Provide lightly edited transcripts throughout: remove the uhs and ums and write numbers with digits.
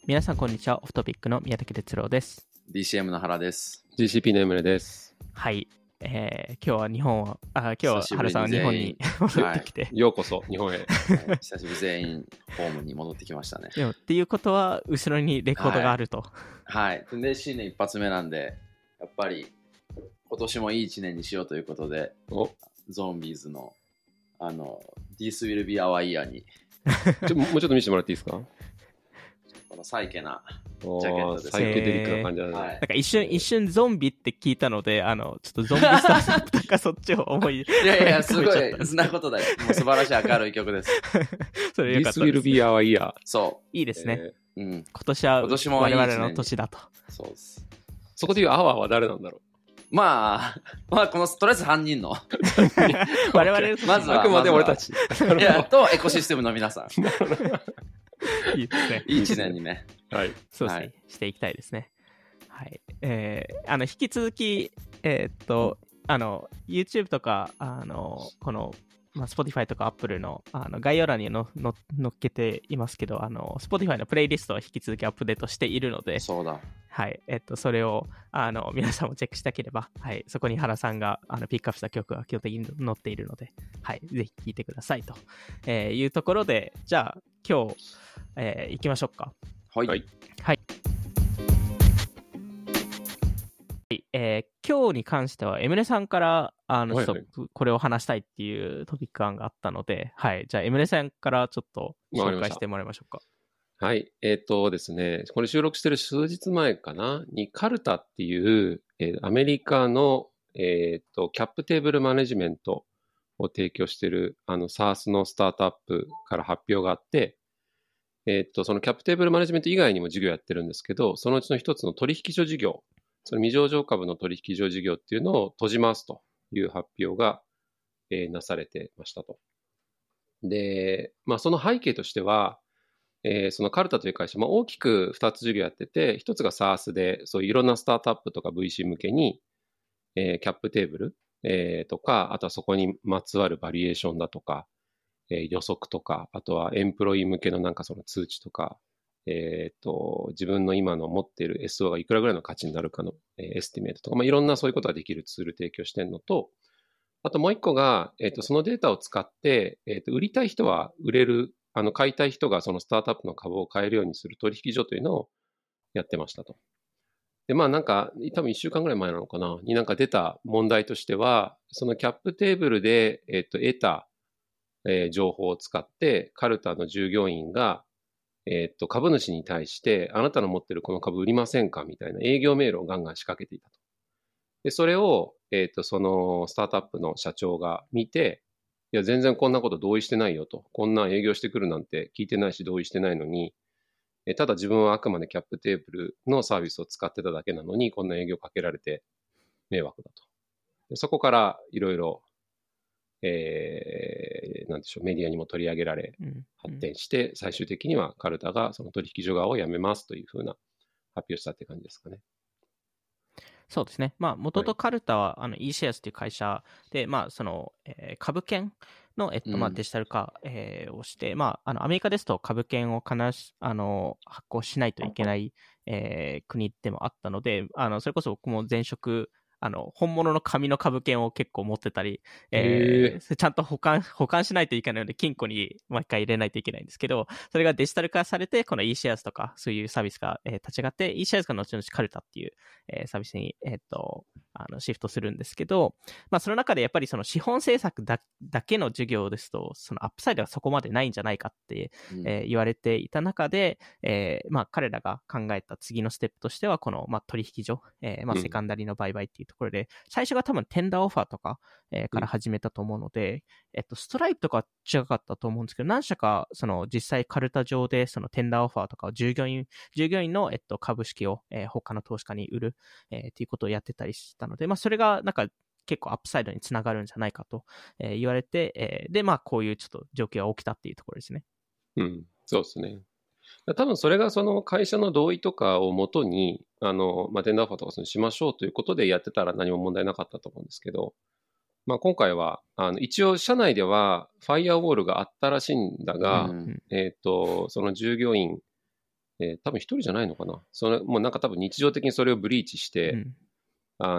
皆さんこんにちは。オフトピックの宮崎哲郎です。 DCM の原です。 GCP のエムレです。 はい。今日は原さんは日本に戻ってきて、 ようこそ日本へ。 久しぶり全員ホームに戻ってきましたね。 でもっていうことは後ろにレコードがあると。 はい。で、新年一発目なんで、やっぱり今年もいい一年にしようということで、ゾンビーズのThis will be our year にもうちょっと見せてもらっていいですか？ このサイケなジャケットです。サイケデリックな感じだね。 なんか一瞬ゾンビって聞いたので、ちょっとゾンビスタートとかそっちを思い。 いや、すごい、そんなことだよ。もう素晴らしい明るい曲です。 それよかった This です。 will be our year。 そう。 いいですね。 今年は我々の年だと。 そうです。 そこでいうアワーは誰なんだろう。 まあ、このとりあえず犯人の我々 まずはあくまで俺たち。 いや、とエコシステムの皆さん。 いいですね。 いい一年にね。 はい。 そうですね、していきたいですね。はい。引き続き、YouTube とか、この、Spotify とか Apple の概要欄に載っけていますけど、Spotify のプレイリストは引き続きアップデートしているので、 そうだ。 はい。それを、皆さんもチェックしたければ、はい。そこに原さんが、ピックアップした曲が基本的に載っているので、はい。ぜひ聴いてくださいと、いうところで、じゃあ、今日、行きましょうか。 はい。 はい。今日に関しては、エムレさんから、ちょっとこれを話したいっていうトピック案があったので、はい。じゃあ、エムレさんからちょっと紹介してもらいましょうか。 はい。ですね、これ収録してる数日前かなに、カルタっていう、アメリカの、キャップテーブルマネジメントを提供している、SaaS のスタートアップから発表があって、そのキャップテーブルマネジメント以外にも事業やってるんですけど、そのうちの一つの取引所事業、その未上場株の取引所事業っていうのを閉じますという発表が、なされてましたと。で、その背景としては、そのカルタという会社、大きく2つ事業やってて、1つが SaaS で、そういういろんなスタートアップとか VC 向けに、キャップテーブル、とか、あとはそこにまつわるバリエーションだとか、予測とか、あとはエンプロイー向けのなんかその通知とか、自分の今の持っている SO がいくらぐらいの価値になるかの、エスティメートとか、いろんなそういうことができるツール提供してるのと、あともう一個が、そのデータを使って、売りたい人は売れる、買いたい人がそのスタートアップの株を買えるようにする取引所というのをやってましたと。で、なんか、多分1週間ぐらい前なのかな、になんか出た問題としては、そのキャップテーブルで、得た、情報を使って、カルタの従業員が、株主に対して、あなたの持ってるこの株売りませんかみたいな営業メールをガンガン仕掛けていたと。で、それを、そのスタートアップの社長が見て、いや、全然こんなこと同意してないよと。こんな営業してくるなんて聞いてないし同意してないのに、ただ自分はあくまでキャップテーブルのサービスを使ってただけなのに、こんな営業かけられて迷惑だと。でそこからいろいろ、なんでしょう、メディアにも取り上げられ、発展して、最終的にはカルタがその取引所側を辞めますというふうな発表したって感じですかね。 そうですね。もともとカルタは、eShares という会社で、その、株券の、デジタル化、をして、アメリカですと株券を発行しないといけない、国でもあったので、それこそ僕も前職、本物の紙の株券を結構持ってたり、ちゃんと保管しないといけないので、金庫に毎回入れないといけないんですけど、それがデジタル化されて、この eShares とか、そういうサービスが、立ち上がって、eShares が後々カルタっていう、サービスに、シフトするんですけど、その中でやっぱりその資本政策だけの授業ですと、そのアップサイドがそこまでないんじゃないかって、言われていた中で、彼らが考えた次のステップとしては、この、取引所、セカンダリの売買っていうところで、最初が多分テンダーオファーとか、から始めたと思うので、ストライプとか違かったと思うんですけど、何社かその実際カルタ上でそのテンダーオファーとかを従業員の、株式を、他の投資家に売る、っていうことをやってたりしたので、それがなんか結構アップサイドにつながるんじゃないかと、言われて、で、こういうちょっと状況が起きたっていうところですね。 そうですね。多分それがその会社の同意とかをもとに、テンダーオファーとかしましょうということでやってたら何も問題なかったと思うんですけど、今回は、一応社内ではファイアウォールがあったらしいんだが、その従業員多分一人じゃないのかな。もうなんか多分日常的にそれをブリーチして、キャ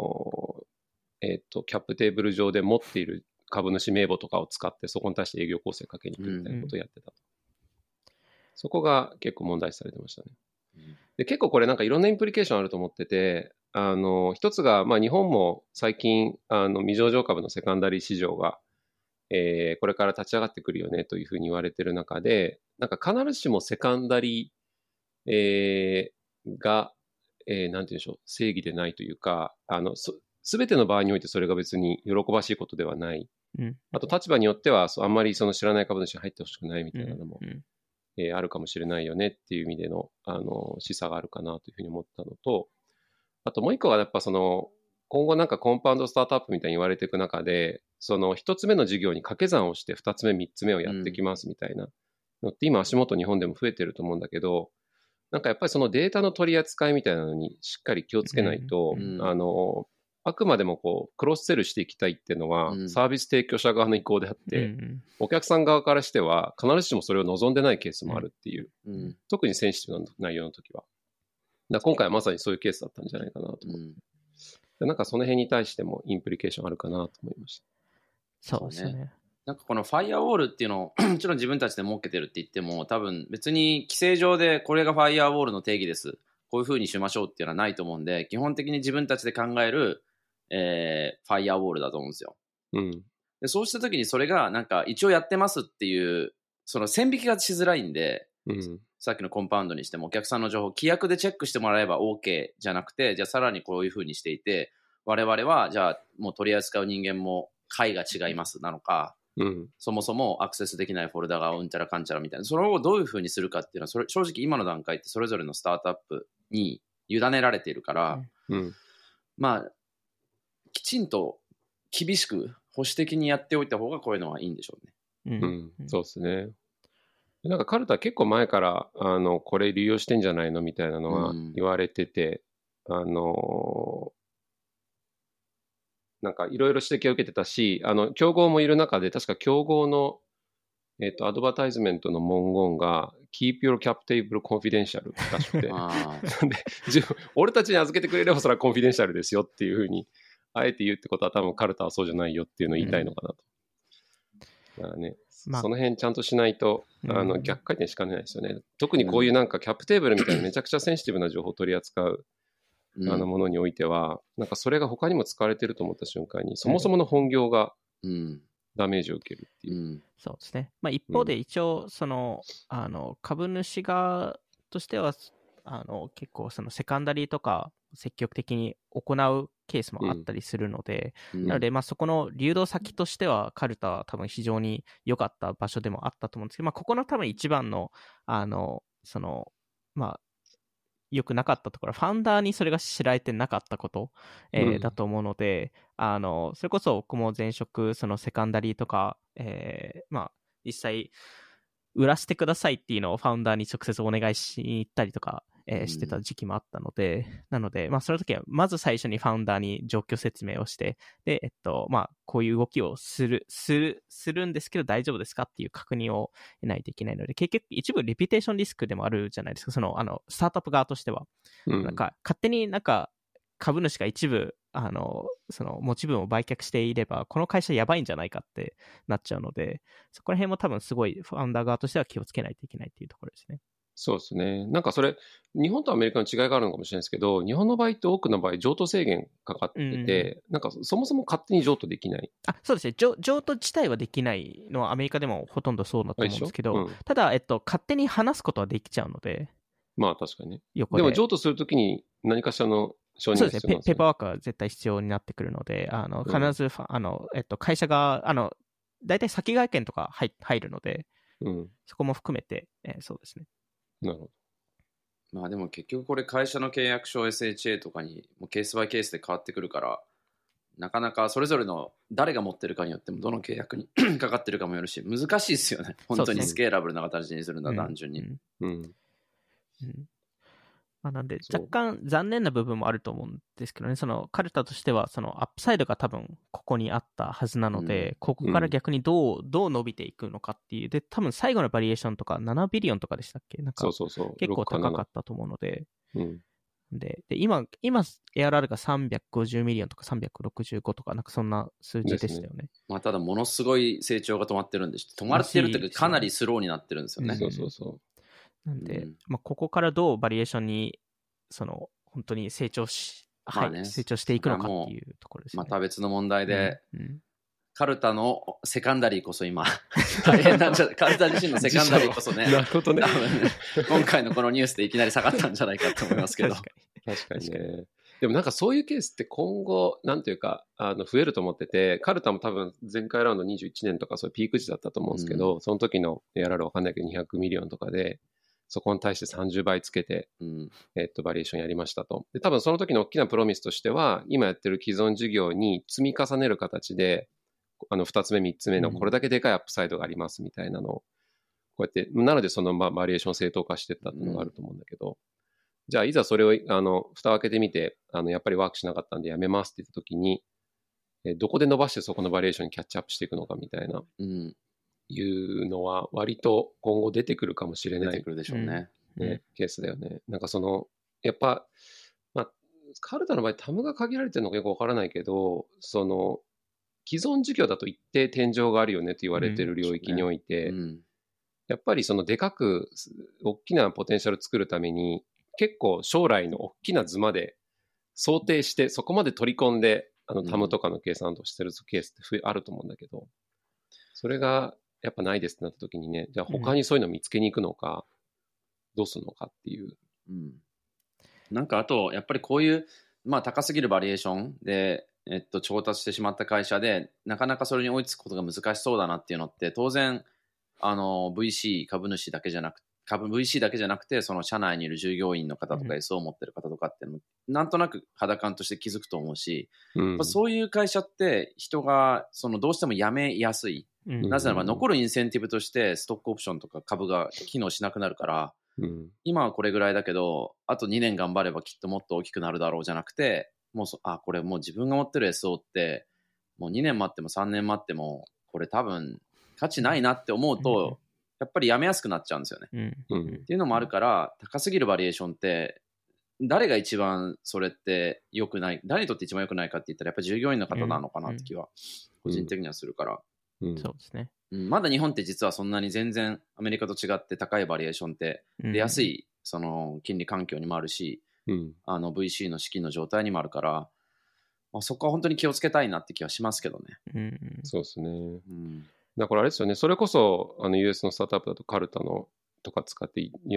ップテーブル上で持っている株主名簿とかを使ってそこに対して営業構成かけに行くみたいなことをやってたと。そこが結構問題視されてましたね。で結構これなんかいろんなインプリケーションあると思ってて、一つが、まあ、日本も最近未上場株のセカンダリー市場が、これから立ち上がってくるよねというふうに言われている中で、なんか必ずしもセカンダリー、が、なんていうんでしょう、正義でないというか、すべての場合においてそれが別に喜ばしいことではない。あと立場によってはあんまりその知らない株主に入ってほしくないみたいなのも、あるかもしれないよねっていう意味での、示唆があるかなというふうに思ったのと、あともう一個はやっぱ今後なんかコンパウンドスタートアップみたいに言われていく中で、一つ目の事業に掛け算をして二つ目、三つ目をやってきますみたいなのって今足元日本でも増えてると思うんだけど、なんかやっぱりそのデータの取り扱いみたいなのにしっかり気をつけないと、あくまでもクロスセルしていきたいっていうのはサービス提供者側の意向であって、お客さん側からしては必ずしもそれを望んでないケースもあるっていう、特にセンシティブな内容の時は。今回はまさにそういうケースだったんじゃないかなと思って、なんかその辺に対してもインプリケーションあるかなと思いました。 そうですね。 なんかこのファイアウォールっていうのをもちろん自分たちで設けてるって言っても多分別に規制上でこれがファイアウォールの定義ですこういう風にしましょうっていうのはないと思うんで基本的に自分たちで考える、ファイアウォールだと思うんですよ、でそうした時にそれがなんか一応やってますっていうその線引きがしづらいんで、さっきのコンパウンドにしてもお客さんの情報規約でチェックしてもらえば OK じゃなくてじゃあさらにこういう風にしていて我々はじゃあもう取り扱う人間も会が違いますなのか、そもそもアクセスできないフォルダがうんちゃらかんちゃらみたいなそれをどういうふうにするかっていうのは正直今の段階ってそれぞれのスタートアップに委ねられているから、まあきちんと厳しく保守的にやっておいた方がこういうのはいいんでしょうね。 そうですね。なんかカルタ結構前からこれ利用してんじゃないのみたいなのは言われてて、なんかいろいろ指摘を受けてたし、競合もいる中で、確か競合の、アドバタイズメントの文言が、Keep your cap table confidential らしくて。なんで、俺たちに預けてくれればそれはコンフィデンシャルですよっていうふうに、あえて言うってことは多分カルタはそうじゃないよっていうのを言いたいのかなと。だからね、その辺ちゃんとしないと、逆回転しかねないですよね。特にこういうなんかキャップテーブルみたいなめちゃくちゃセンシティブな情報を取り扱うものにおいては、なんかそれが他にも使われてると思った瞬間に、そもそもの本業がダメージを受けるっていう。 そうですね。まあ、一方で一応、株主側としては、結構セカンダリーとか積極的に行うケースもあったりするので、なので、まあ、そこの流動先としては、カルタは多分非常に良かった場所でもあったと思うんですけど、まあ、ここの多分一番の、まあ、良くなかったところ、ファウンダーにそれが知られてなかったこと、だと思うので、それこそ僕も前職、セカンダリーとか、まあ、実際、売らせてくださいっていうのをファウンダーに直接お願いしに行ったりとか、してた時期もあったので、なので、まあ、その時は、まず最初にファウンダーに状況説明をして、で、まあ、こういう動きをするんですけど大丈夫ですかっていう確認を得ないといけないので、結局、一部レピュテーションリスクでもあるじゃないですか、スタートアップ側としては。なんか、勝手になんか、株主が一部、持ち分を売却していれば、この会社やばいんじゃないかってなっちゃうので、そこら辺も多分すごいファウンダー側としては気をつけないといけないっていうところですね。 そうですね。なんかそれ、日本とアメリカの違いがあるのかもしれないですけど、日本の場合って多くの場合、譲渡制限かかってて、なんかそもそも勝手に譲渡できない。 そうですね。譲渡自体はできないのはアメリカでもほとんどそうだと思うんですけど、ただ、勝手に話すことはできちゃうので。 まあ確かにね。でも譲渡するときに何かしらの承認が必要なんですよね。 そうですね。ペーパーワークは絶対必要になってくるので、必ず、会社が、大体先外見とか入るので、そこも含めて、そうですね。 なるほど。 まあでも結局これ会社の契約書 SHA とかにもうケースバイケースで変わってくるから、なかなかそれぞれの誰が持ってるかによってもどの契約にかかってるかもよるし、難しいですよね。本当にスケーラブルな形にするんだ、単純に。 なんで、 そう若干残念な部分もあると思うんですけどね、そのカルタとしては、そのアップサイドが多分ここにあったはずなので、ここから逆にどう伸びていくのかっていう、で、多分最後のバリエーションとか7ビリオンとかでしたっけ、なんかそうそうそう。 結構 6か7。 高かったと思うので、 うん。 で今 ARR が350ミリオンとか365とか、なんかそんな数字でしたよね。 まあ、ただものすごい成長が止まってるんで、止まってるっていうか、かなりスローになってるんですよね。 そうそうそう。 なんで、まあ、ここからどうバリエーションに、本当に成長成長していくのかっていうところですね。 また別の問題で、カルタのセカンダリーこそ今、大変なんじゃない、カルタ自身のセカンダリーこそね、 なるほどね。 今回のこのニュースでいきなり下がったんじゃないかと思いますけど。 確かにね。でもなんかそういうケースって今後、なんていうか、増えると思ってて、カルタも多分前回ラウンド21年とかそういうピーク時だったと思うんですけど、その時の ARR わかんないけど200ミリオンとかで、そこに対して30倍つけて、バリエーションやりましたと。で、多分その時の大きなプロミスとしては、今やってる既存事業に積み重ねる形で、2つ目、3つ目のこれだけでかいアップサイドがありますみたいなのを、こうやって、なのでそのバリエーションを正当化していったっていうのがあると思うんだけど、じゃあいざそれを蓋を開けてみて、やっぱりワークしなかったんでやめますって言った時に、どこで伸ばしてそこのバリエーションにキャッチアップしていくのかみたいな、いうのは割と今後出てくるかもしれない。 出てくるでしょうね。 ケースだよね。なんかやっぱ、まあ、カルタの場合、タムが限られてるのかよくわからないけど、既存事業だと一定天井があるよねと言われてる領域において、やっぱりでかく大きなポテンシャルを作るために、結構将来の大きな図まで想定して、そこまで取り込んで、タムとかの計算としてるケースってあると思うんだけど、それがやっぱないですってなった時にね、じゃあ他にそういうのを見つけに行くのか、どうするのかっていう。 なんかあと、やっぱりこういう、まあ高すぎるバリエーションで、調達してしまった会社で、なかなかそれに追いつくことが難しそうだなっていうのって、当然、VC 株主だけじゃなくて、VC だけじゃなくて、その社内にいる従業員の方とか SO を持ってる方とかっていうのも、なんとなく肌感として気づくと思うし、そういう会社って人がどうしても辞めやすい。なぜならば残るインセンティブとしてストックオプションとか株が機能しなくなるから、今はこれぐらいだけど、あと2年頑張ればきっともっと大きくなるだろうじゃなくて、もうこれもう自分が持ってる SO って、もう2年待っても3年待っても、これ多分価値ないなって思うと、やっぱりやめやすくなっちゃうんですよね。っていうのもあるから、高すぎるバリエーションって、誰が一番それって良くない、誰にとって一番良くないかって言ったら、やっぱり従業員の方なのかなって気は、個人的にはするから。 そうですね。 まだ日本って実はそんなに全然アメリカと違って高いバリエーションって出やすい金利環境にもあるし、VC の資金の状態にもあるから、そこは本当に気をつけたいなって気はしますけどね。 そうですね。だからあれですよね、それこそUS のスタートアップだとカルタのとか使って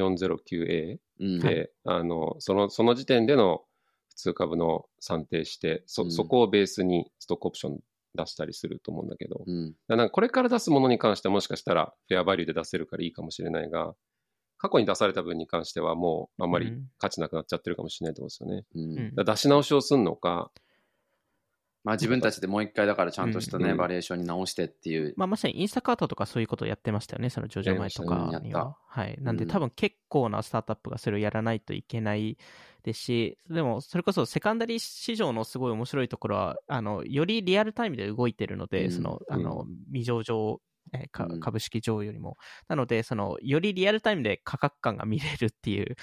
409A で、その時点での普通株の算定して、そこをベースにストックオプション出したりすると思うんだけど、なんかこれから出すものに関してはもしかしたらフェアバリューで出せるからいいかもしれないが、過去に出された分に関してはもうあんまり価値なくなっちゃってるかもしれないと思うんですよね。出し直しをするのか、 自分たちでもう一回だからちゃんとしたね、バリエーションに直してっていう。 まさにインスタカートとかそういうことをやってましたよね、その上場前とかには。なんで多分結構なスタートアップがそれをやらないといけないですし、でもそれこそセカンダリー市場のすごい面白いところは、よりリアルタイムで動いてるので、未上場株式上よりも。なので、よりリアルタイムで価格感が見れるっていう、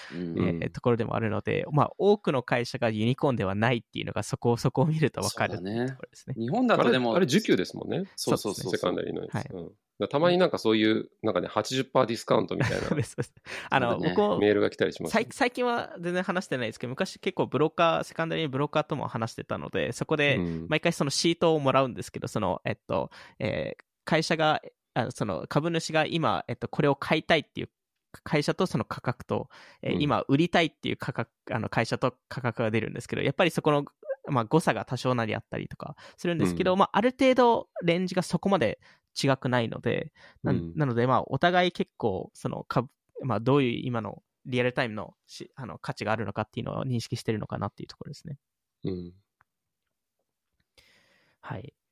ところでもあるので、多くの会社がユニコーンではないっていうのが、そこを見ると分かるところですね。 日本だとでも。 あれ受給ですもんね。 そう。 セカンダリーのやつ。たまになんかそういう、なんかね、80% ディスカウントみたいな僕メールが来たりします。 最近は全然話してないですけど、昔結構セカンダリーブローカーとも話してたので、そこで毎回そのシートをもらうんですけど、会社が、株主が今、これを買いたいっていう会社とその価格と、今売りたいっていう会社と価格が出るんですけど、やっぱりそこの、誤差が多少なりあったりとかするんですけど、ある程度レンジがそこまで違くないので、なので、お互い結構、どういう今のリアルタイムの価値があるのかっていうのを認識してるのかなっていうところですね。はい。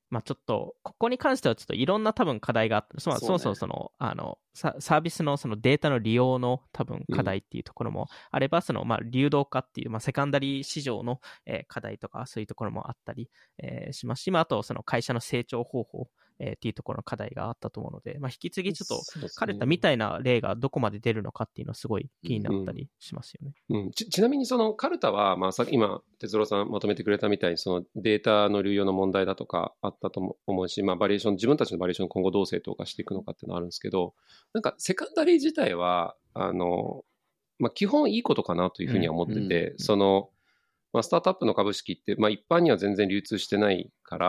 まあちょっと、ここに関してはちょっといろんな多分課題があって、そもそもその、サービスのそのデータの利用の多分課題っていうところもあれば、その、まあ流動化っていう、まあセカンダリー市場の、課題とか、そういうところもあったり、しますし、まああとその会社の成長方法、っていうところの課題があったと思うので、まあ引き継ぎちょっと、カルタみたいな例がどこまで出るのかっていうのはすごい気になったりしますよね。 ちなみにそのカルタは、まあ、今、哲郎さんまとめてくれたみたいに、そのデータの流用の問題だとかあったと思うし、まあ、バリエーション、自分たちのバリエーション今後どう正当化していくのかっていうのはあるんですけど、なんかセカンダリー自体は、まあ、基本いいことかなというふうには思ってて、その、まあ、スタートアップの株式って、まあ、一般には全然流通してないから、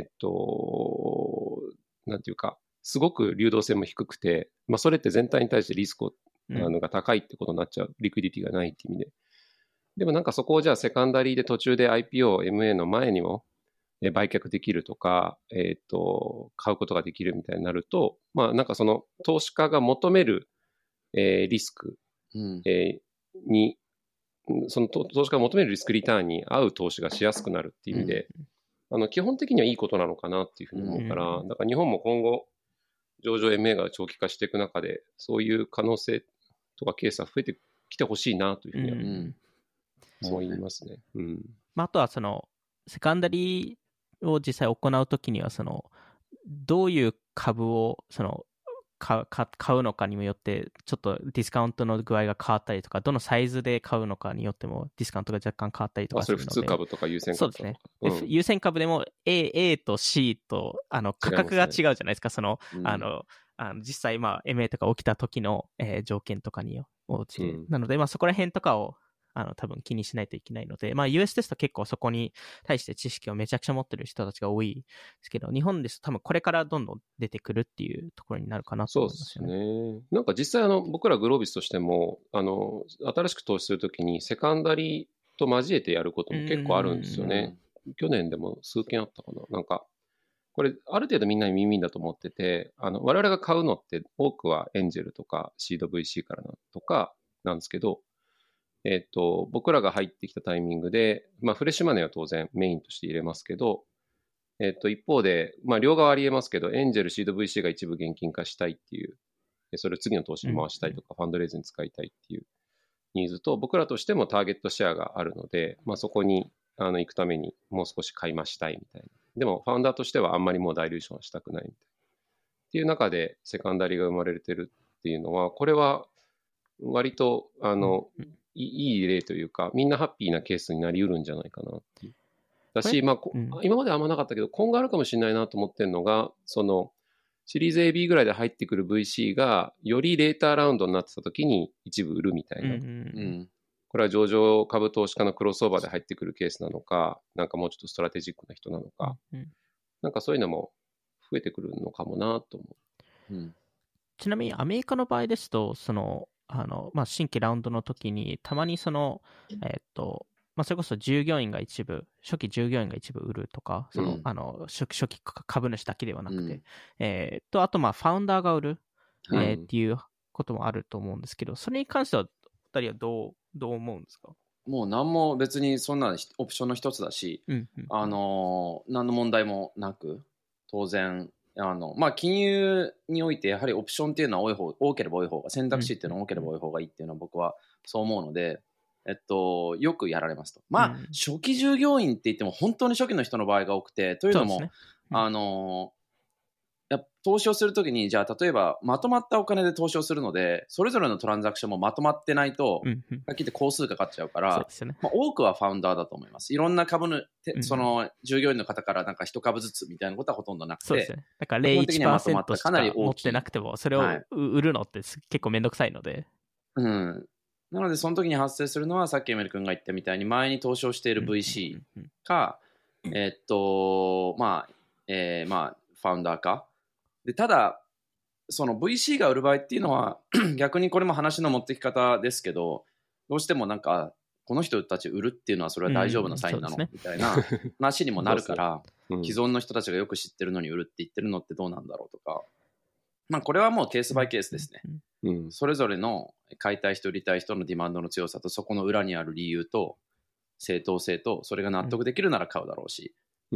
なんていうか、すごく流動性も低くて、まあ、それって全体に対してリスクが高いってことになっちゃう、リクイディティがないっていう意味で。でもなんかそこをじゃあセカンダリーで途中で IPO、MA の前にも売却できるとか、買うことができるみたいになると、まあなんかその投資家が求める、リスク、に、その投資家が求めるリスクリターンに合う投資がしやすくなるっていう意味で、基本的にはいいことなのかなっていうふうに思うから、だから日本も今後、上場 MA が長期化していく中で、そういう可能性とかケースは増えてきてほしいなというふうには思いますね。 まあ、あとはその、セカンダリーを実際行うときには、その、どういう株を、その、買うのかにもよって、ちょっとディスカウントの具合が変わったりとか、どのサイズで買うのかによっても、ディスカウントが若干変わったりとかするので。 それ普通株とか優先株とか。 そうですね。優先株でも A と C と価格が違うじゃないですか。その、実際、まあ、MA とか起きた時の、条件とかに応じて。なので、まあ、そこら辺とかを、多分気にしないといけないので、まあ US ですと結構そこに対して知識をめちゃくちゃ持ってる人たちが多いですけど、日本ですと多分これからどんどん出てくるっていうところになるかなと思いますよね。 そうですね。なんか実際僕らグロービスとしても、新しく投資するときにセカンダリーと交えてやることも結構あるんですよね。去年でも数件あったかな。なんか、これある程度みんなに耳だと思ってて、我々が買うのって多くはエンジェルとかシード VC からとかなんですけど、僕らが入ってきたタイミングで、まあ、フレッシュマネーは当然メインとして入れますけど、一方で、まあ、両側ありえますけど、エンジェル、シード VC が一部現金化したいっていう、それを次の投資に回したいとか、ファンドレイズに使いたいっていうニーズと、僕らとしてもターゲットシェアがあるので、まあ、そこに行くためにもう少し買い増したいみたいな。でも、ファウンダーとしてはあんまりもうダイルーションはしたくないみたいな。っていう中で、セカンダリーが生まれてるっていうのは、これは割と、いい例というか、みんなハッピーなケースになりうるんじゃないかなっていう。だし、まあ、今まではあんまなかったけど、今後あるかもしれないなと思ってるのが、その、シリーズ AB ぐらいで入ってくる VC が、よりレーターラウンドになってた時に一部売るみたいな。これは上場株投資家のクロスオーバーで入ってくるケースなのか、なんかもうちょっとストラテジックな人なのか、なんかそういうのも増えてくるのかもなと思う。 ちなみにアメリカの場合ですと、その、まあ、新規ラウンドの時に、たまにその、まあ、それこそ従業員が一部、初期従業員が一部売るとか、その、初期株主だけではなくて、あと、まあ、ファウンダーが売る、っていうこともあると思うんですけど、それに関しては、お二人はどう思うんですか？ もう何も別にそんなオプションの一つだし、何の問題もなく、当然、まあ、金融においてやはりオプションっていうのは多ければ多い方が、選択肢っていうのは多ければ多い方がいいっていうのは僕はそう思うので、よくやられますと。まあ、初期従業員って言っても本当に初期の人の場合が多くて、というのも、投資をするときに、じゃあ例えばまとまったお金で投資をするので、それぞれのトランザクションもまとまってないと、はっきり言って工数かかっちゃうから、まあ、多くはファウンダーだと思います。いろんな株の、その従業員の方からなんか1株ずつみたいなことはほとんどなくて、 そうですね。だから 0.1% しか持ってなくても、それを売るのって結構めんどくさいので。 なので、その時に発生するのは、さっきエメル君が言ったみたいに、前に投資をしている VC か、まあ、まあ、ファウンダーか。で、ただ、その VC が売る場合っていうのは、逆にこれも話の持ってき方ですけど、どうしてもなんか、この人たち売るっていうのはそれは大丈夫なサインなの、みたいな話にもなるから、既存の人たちがよく知ってるのに売るって言ってるのってどうなんだろうとか、まあ、これはもうケースバイケースですね。それぞれの買いたい人売りたい人のディマンドの強さと、そこの裏にある理由と正当性と、それが納得できるなら買うだろうし、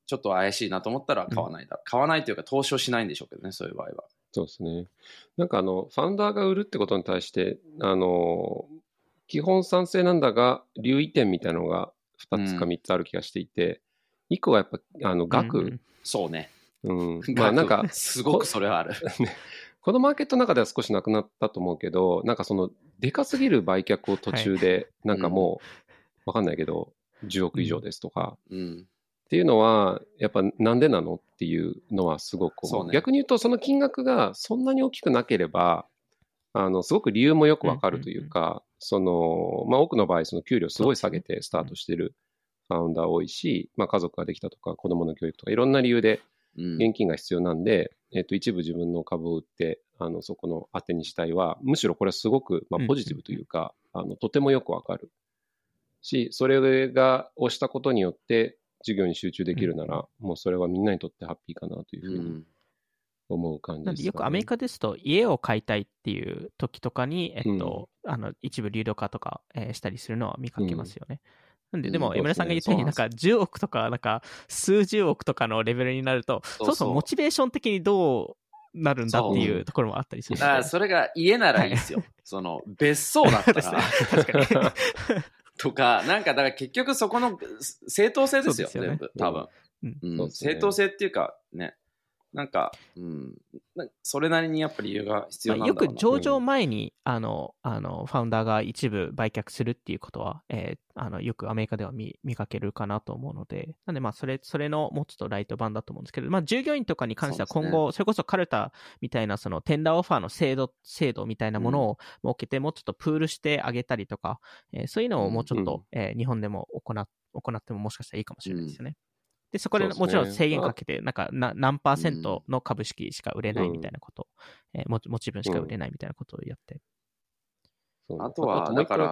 ちょっと怪しいなと思ったら買わないだ、買わないというか投資をしないんでしょうけどね、そういう場合は。 そうですね。なんかファウンダーが売るってことに対して、基本賛成なんだが、留意点みたいなのが2つか3つある気がしていて、1個はやっぱ、額。 そうね。 まあなんか、 すごくそれはある。 このマーケットの中では少しなくなったと思うけど、なんかその、でかすぎる売却を途中で、なんかもう、わかんないけど、10億以上ですとか、っていうのは、やっぱなんでなのっていうのはすごく思う。逆に言うと、その金額がそんなに大きくなければ、すごく理由もよくわかるというか、多くの場合、その給料すごい下げてスタートしてるファウンダー多いし、家族ができたとか、子供の教育とか、いろんな理由で現金が必要なんで、一部自分の株を売って、そこの当てにしたいは、むしろこれはすごく、ポジティブというか、とてもよくわかるし、それが押したことによって、授業に集中できるなら、もうそれはみんなにとってハッピーかなというふうに思う感じですかね。 なんでよくアメリカですと、家を買いたいっていう時とかに、一部流動化とか、したりするのは見かけますよね。なんで、でも、江村さんが言ったように、なんか10億とか、なんか数十億とかのレベルになると、そうそう、モチベーション的にどうなるんだっていうところもあったりする。 それが家ならいいですよ。その、別荘だったら。確かに。とか、なんか、だから結局そこの正当性ですよ、全部、多分。正当性っていうか、ね。なんか、それなりにやっぱり理由が必要なんだろうな。 よく上場前に、ファウンダーが一部売却するっていうことは、よくアメリカでは見かけるかなと思うので、なんでそれのもうちょっとライト版だと思うんですけど、従業員とかに関しては今後、それこそカルタみたいなそのテンダーオファーの制度みたいなものを設けて、もうちょっとプールしてあげたりとか、そういうのをもうちょっと、日本でも行ってももしかしたらいいかもしれないですよね。で、そこでもちろん制限かけて、なんか何%の株式しか売れないみたいなこと、持ち分しか売れないみたいなことをやって。 あとは、だから、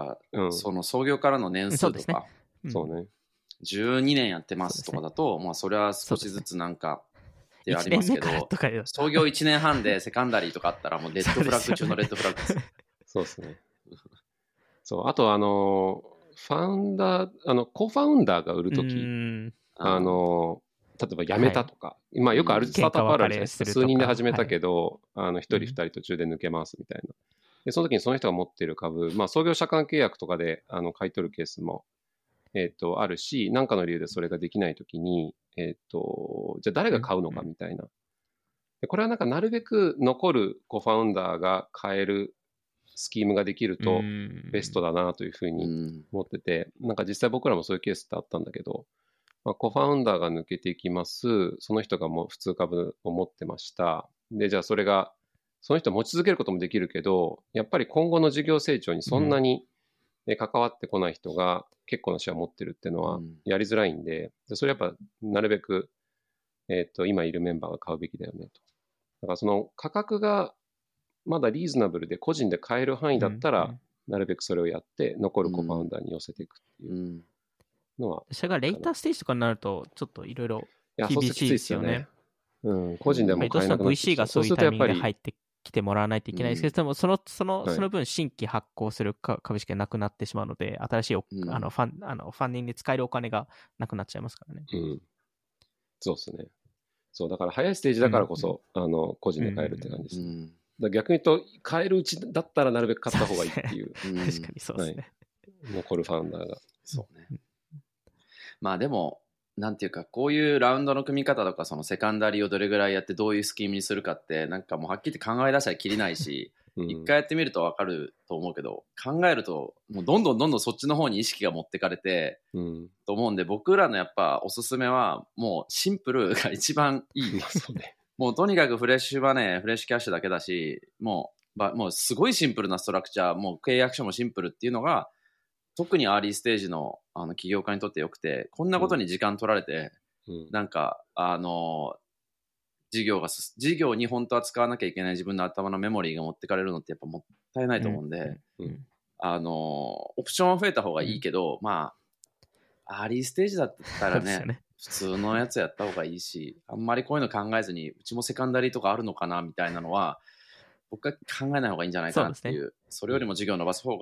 その創業からの年数とか、12年やってますとかだと、まあ、それは少しずつなんか、でありますけど、創業1年半でセカンダリーとかあったら、もうレッドフラッグ中のレッドフラッグです。 そうですね。そう、あと、ファウンダー、コファウンダーが売るとき、例えば辞めたとか、まあよくあるスタートアップあるじゃないですか。数人で始めたけど、1人2人途中で抜けますみたいな。で、その時にその人が持っている株、創業者間契約とかで買い取るケースも、あるし、何かの理由でそれができない時に、じゃあ誰が買うのかみたいな。でこれはなんかなるべく残るコファウンダーが買えるスキームができるとベストだなというふうに思ってて、なんか実際僕らもそういうケースってあったんだけど、コファウンダーが抜けていきます。その人がもう普通株を持ってました。で、じゃあそれが、その人持ち続けることもできるけど、やっぱり今後の事業成長にそんなに関わってこない人が結構なシェアを持ってるっていうのはやりづらいんで、それやっぱなるべく、今いるメンバーが買うべきだよねと。だからその価格がまだリーズナブルで個人で買える範囲だったら、なるべくそれをやって残るコファウンダーに寄せていくっていうのは。 それがレイターステージとかになると、ちょっといろいろ厳しいですよね。 個人でも買えなくなって VC がそういうタイミングで入ってきてもらわないといけないですけど、その分新規発行する株式がなくなってしまうので、新しいファンディングに使えるお金がなくなっちゃいますからね。 そうですね。そう、だから早いステージだからこそ、個人で買えるって感じですね。逆に言うと、買えるうちだったらなるべく買った方がいいっていう。 確かにそうですね。 残るファウンダーが。 そうね。まあでも、なんていうか、こういうラウンドの組み方とか、そのセカンダリーをどれぐらいやってどういうスキームにするかって、なんかもうはっきり言って考え出したらきりないし、一回やってみると分かると思うけど、考えると、もうどんどんそっちの方に意識が持ってかれて、と思うんで、僕らのやっぱおすすめは、もうシンプルが一番いい。もうとにかくフレッシュマネー、フレッシュキャッシュだけだし、もうすごいシンプルなストラクチャー、もう契約書もシンプルっていうのが、特にアーリーステージの起業家にとってよくて、こんなことに時間取られて、なんか事業に本当は使わなきゃいけない自分の頭のメモリーが持ってかれるのってやっぱもったいないと思うんで、オプションは増えた方がいいけど、まあアーリーステージだったらね普通のやつやった方がいいし、あんまりこういうの考えずにうちもセカンダリーとかあるのかなみたいなのは僕は考えない方がいいんじゃないかなっていう、それよりも事業を伸ばす方が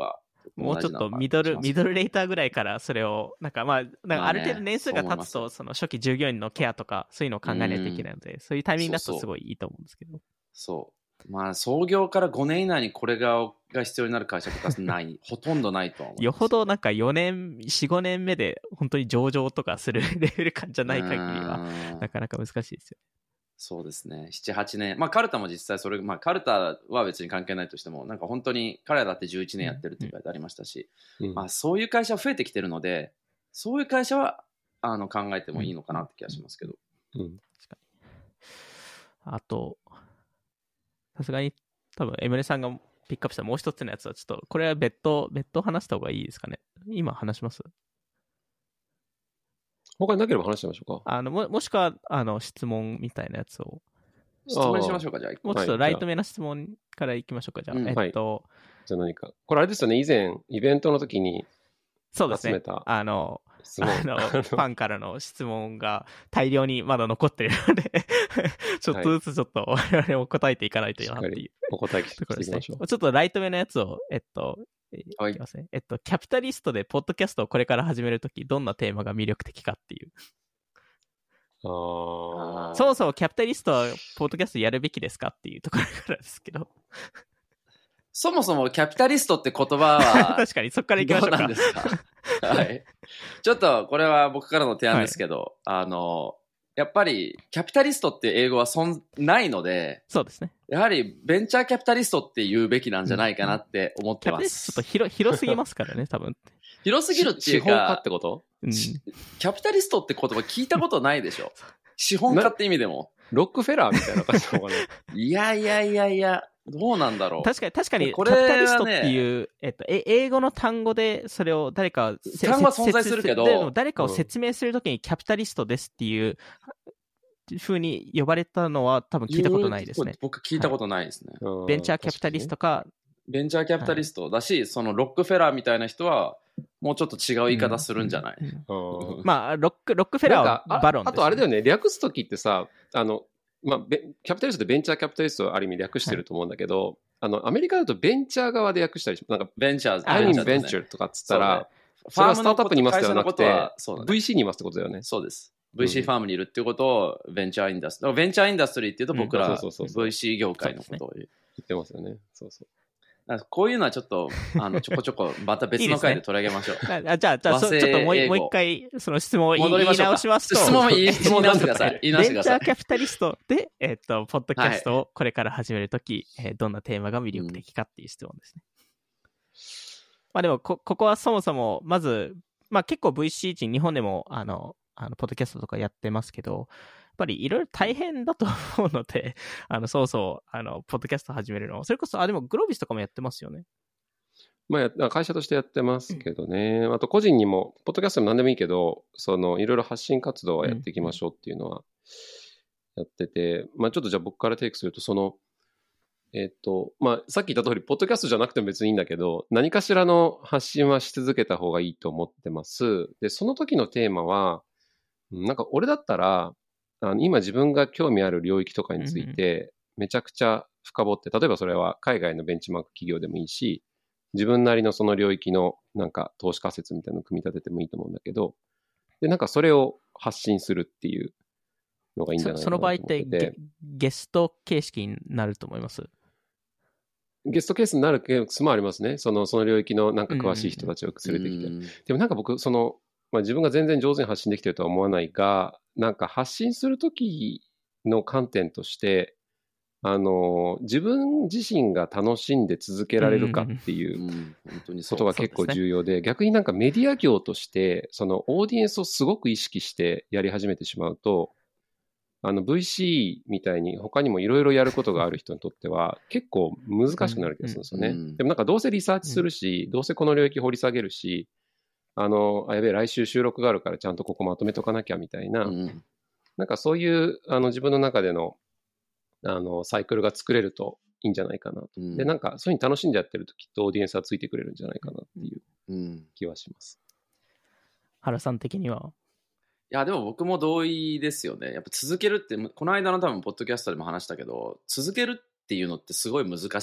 もうちょっとミドルレーターぐらいからそれを、なんかある程度年数が経つと、その初期従業員のケアとか、そういうのを考えないといけないので、そういうタイミングだとすごいいいと思うんですけど。 そう。まあ、創業から5年以内にこれが必要になる会社とかない、ほとんどないとは思います。 よほどなんか4年、4、5年目で本当に上場とかするレベル感じゃない限りは、なかなか難しいですよ。 そうですね。7、8年。まあ、カルタも実際それ、まあ、カルタは別に関係ないとしても、なんか本当に彼らだって11年やってるって書いてありましたし、まあ、そういう会社は増えてきてるので、そういう会社は考えてもいいのかなって気がしますけど。 確かに。あと、さすがに多分エムレさんがピックアップしたもう一つのやつはちょっと、これは別途話した方がいいですかね。今話します？ 他になければ話してみましょうか。 もしくは質問みたいなやつを。 質問にしましょうか、じゃあ。 もうちょっとライトめな質問からいきましょうか、じゃあ。じゃあ何か。これあれですよね、以前、イベントの時に集めた。 そうですね。ファンからの質問が大量にまだ残っているのでちょっとずつちょっと我々も答えていかないといけないなっていう。 お答えしていきましょう。 ちょっとライトめなやつを、いきますね。キャピタリストでポッドキャストをこれから始めるとき、どんなテーマが魅力的かっていう。そもそもキャピタリストはポッドキャストやるべきですかっていうところからですけど。 そもそもキャピタリストって言葉は確かにそこからいきましょうか。 どうなんですかはい。ちょっとこれは僕からの提案ですけど、やっぱりキャピタリストって英語はないので、 そうですね。 やはりベンチャーキャピタリストって言うべきなんじゃないかなって思ってます。キャピタリストちょっと広すぎますからね、多分。 広すぎるっていうか。 資本家ってこと？ キャピタリストって言葉聞いたことないでしょ。資本家って意味でも。 ロックフェラーみたいな感じなのかな。 いや、どうなんだろう。 確かに、キャピタリストっていう、英語の単語でそれを誰か単語は存在するけど、 でも誰かを説明するときにキャピタリストですっていう風に呼ばれたのは多分聞いたことないですね。 僕聞いたことないですね。 ベンチャーキャピタリストか。 ベンチャーキャピタリストだし、そのロックフェラーみたいな人は、もうちょっと違う言い方するんじゃない？ まあ、ロックフェラーはバロンです、ね。 あとあれだよね、略すときってさ、キャピタリストってベンチャーキャピタリストをある意味略してると思うんだけど、アメリカだとベンチャー側で略したりします。なんか、 ベンチャー、 I'm in venture とかっつったら、それはスタートアップにいますではなくて、VC にいますってことだよね。 そうです。VC ファームにいるっていうことをベンチャーインダストリー。ベンチャーインダストリーっていうと僕ら VC 業界のことを言ってますよね。そうそう。 こういうのはちょっとちょこちょこまた別の回で取り上げましょう。 じゃあちょっともう一回その質問を言い直しますと、 質問を言い直してください。 ベンチャーキャピタリストでポッドキャストをこれから始めるとき、どんなテーマが魅力的かっていう質問ですね。まあでもここはそもそもまず結構 VC 陣日本でもポッドキャストとかやってますけど。やっぱりいろいろ大変だと思うので、ポッドキャスト始めるの。それこそ、でもグロービスとかもやってますよね。 会社としてやってますけどね。あと個人にも、ポッドキャストも何でもいいけど、いろいろ発信活動はやっていきましょうっていうのはやってて、ちょっとじゃあ僕からテイクすると、さっき言った通り、ポッドキャストじゃなくても別にいいんだけど、何かしらの発信はし続けた方がいいと思ってます。で、その時のテーマは、なんか俺だったら、今自分が興味ある領域とかについてめちゃくちゃ深掘って、例えばそれは海外のベンチマーク企業でもいいし、自分なりのその領域のなんか投資仮説みたいなのを組み立ててもいいと思うんだけど、で、なんかそれを発信するっていうのがいいんじゃないかなと思ってて。 その場合ってゲスト形式になると思います？ ゲストケースになるケースもありますね。その領域のなんか詳しい人たちを連れてきて。でもなんか僕、自分が全然上手に発信できてるとは思わないが、なんか発信するときの観点として、自分自身が楽しんで続けられるかっていうことが結構重要で、逆になんかメディア業として、そのオーディエンスをすごく意識してやり始めてしまうと、VC みたいに他にもいろいろやることがある人にとっては結構難しくなる気がするんですよね。でもなんかどうせリサーチするし、どうせこの領域掘り下げるし、やべえ、来週収録があるからちゃんとここまとめとかなきゃみたいな、なんかそういう自分の中でのサイクルが作れるといいんじゃないかなと。で、なんかそういうふうに楽しんでやってるときっとオーディエンスはついてくれるんじゃないかなっていう気はします。 原さん的には？ いや、でも僕も同意ですよね。やっぱ続けるって、この間の多分ポッドキャストでも話したけど、続けるっていうのってすごい難しい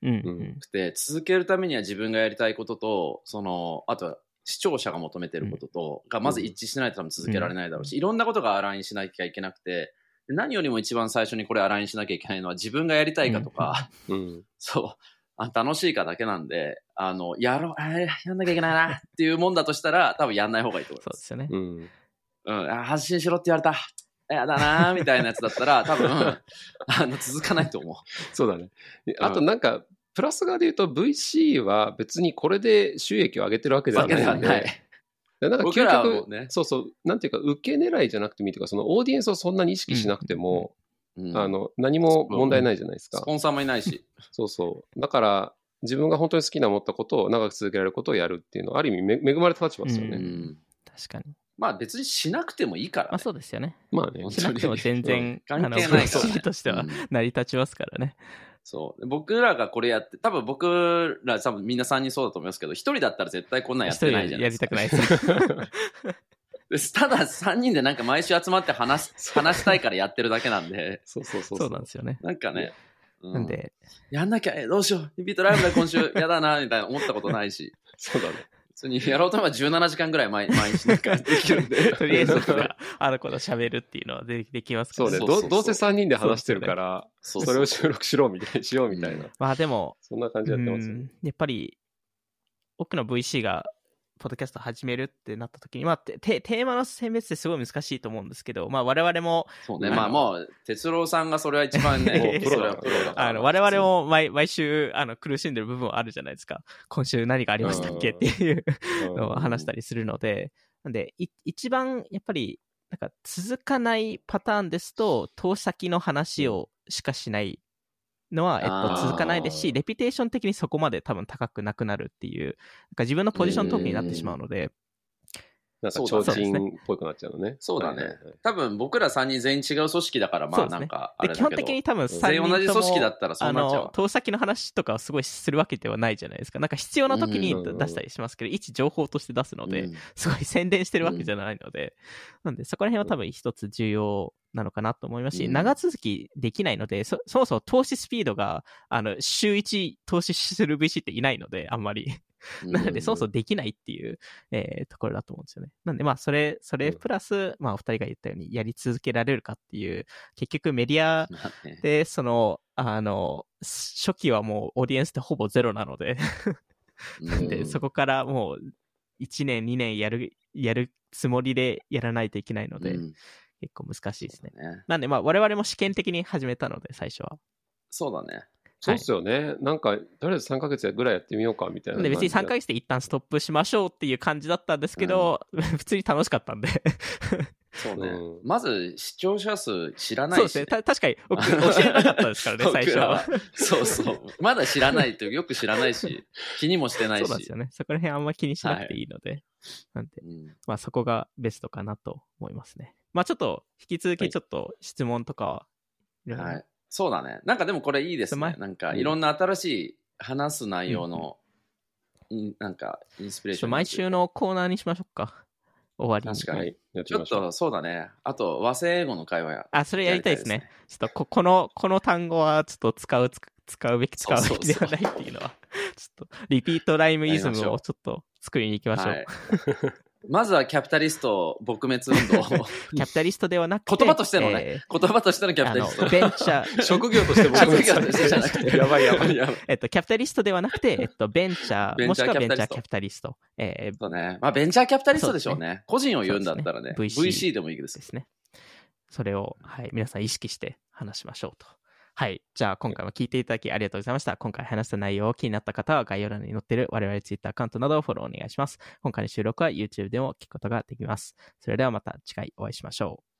で、続けるためには自分がやりたいことと、あとは視聴者が求めてることと、がまず一致しないと多分続けられないだろうし、いろんなことがアラインしなきゃいけなくて、何よりも一番最初にこれアラインしなきゃいけないのは自分がやりたいかとか、楽しいかだけなんで、やんなきゃいけないなっていうもんだとしたら、多分やんない方がいいと思います。 そうですよね。発信しろって言われた。やだなみたいなやつだったら、多分、続かないと思う。 そうだね。あとなんか、プラス側で言うと VC は別にこれで収益を上げてるわけではないので、なんか究極、ね、なんていうか、受け狙いじゃなくてもいいというか、そのオーディエンスをそんなに意識しなくても、何も問題ないじゃないですか。 スポンサーもいないし。 だから、自分が本当に好きな思ったことを長く続けられることをやるっていうのは、ある意味恵まれた立場ですよね。 確かに。 まあ別にしなくてもいいからね。 そうですよね。 まあね。 しなくても全然、 関係ないから、ね。 VC としては成り立ちますからね。 僕らがこれやって、多分僕らみんな3人そうだと思いますけど、1人だったら絶対こんなんやってないじゃないですか。 やりたくないです。ただ3人でなんか毎週集まって話したいからやってるだけなんで。 そうなんですよね。 なんかね。 なんで。 やんなきゃ、どうしよう。リピートライブだ今週やだな、みたいな思ったことないし。 そうだね。 普通にやろうと思えば17時間ぐらい毎日なんかできるんで。 とりあえず僕がこの喋るっていうのはできますからね。どうせ3人で話してるから、それを収録しようみたいな。 まあでも、 そんな感じでやってますよ。 やっぱり、多くの VC が、ポッドキャスト始めるってなった時に、まあ、テーマの選別ってすごい難しいと思うんですけど、まあ我々も。 そうね、まあもう、哲郎さんがそれは一番ね、 プロだ我々も毎週苦しんでる部分はあるじゃないですか。今週何がありましたっけっていうのを話したりするので、なんで、一番やっぱり、なんか続かないパターンですと、投資先の話をしかしないのは、続かないですし、レピュテーション的にそこまで多分高くなくなるっていう、なんか自分のポジショントークになってしまうので、 なんか超人っぽくなっちゃうのね。 そうだね。多分僕ら3人全員違う組織だから、まあなんかあれだけど。 基本的に多分3人とも全員同じ組織だったらそうなっちゃうわ。 投資先の話とかをすごいするわけではないじゃないですか。なんか必要な時に出したりしますけど、一情報として出すので、すごい宣伝してるわけじゃないので、なんでそこら辺は多分一つ重要なのかなと思いますし、長続きできないので、そもそも投資スピードが、週1投資する VC っていないので、あんまり。なので、そもそもできないっていう、ところだと思うんですよね。なんで、まあ、それプラス、まあ、お二人が言ったように、やり続けられるかっていう、結局メディアで、初期はもうオーディエンスってほぼゼロなので、なんで、そこからもう、1年、2年やるつもりでやらないといけないので、結構難しいですね。なんで、まあ、我々も試験的に始めたので、最初は。 そうだね。 そうですよね。なんか、とりあえず3ヶ月ぐらいやってみようかみたいな。 で、別に3ヶ月で一旦ストップしましょうっていう感じだったんですけど、普通に楽しかったんで。 そうね。まず、視聴者数知らないし。 そうですね。確かに、僕、教えなかったですからね、最初は。 そう。まだ知らないとよく知らないし、気にもしてないし。 そうなんですよね。そこら辺あんま気にしなくていいので。なんで、まあそこがベストかなと思いますね。まあちょっと、引き続きちょっと質問とかは、 はい。そうだね。なんかでもこれいいですね。なんかいろんな新しい話す内容の、なんかインスピレーション。 毎週のコーナーにしましょうか。終わりに。 確かに。ちょっとそうだね。あと和製英語の会話や。 それやりたいですね。ちょっとこの単語はちょっと使うべきではないっていうのは、ちょっとリピートライムイズムをちょっと作りに行きましょう。 まずはキャピタリスト撲滅運動。 キャピタリストではなくて。 言葉としてのね。言葉としてのキャピタリスト。 ベンチャー。 職業として撲滅じゃなくて。やばい。 キャピタリストではなくて、ベンチャー、もしくはベンチャーキャピタリスト。 そうね。まあ、ベンチャーキャピタリストでしょうね。個人を言うんだったらね。VC でもいいですね。それを、はい、皆さん意識して話しましょうと。はい。じゃあ、今回も聞いていただきありがとうございました。今回話した内容を気になった方は概要欄に載っている我々 Twitter アカウントなどをフォローお願いします。今回の収録は YouTube でも聞くことができます。それではまた次回お会いしましょう。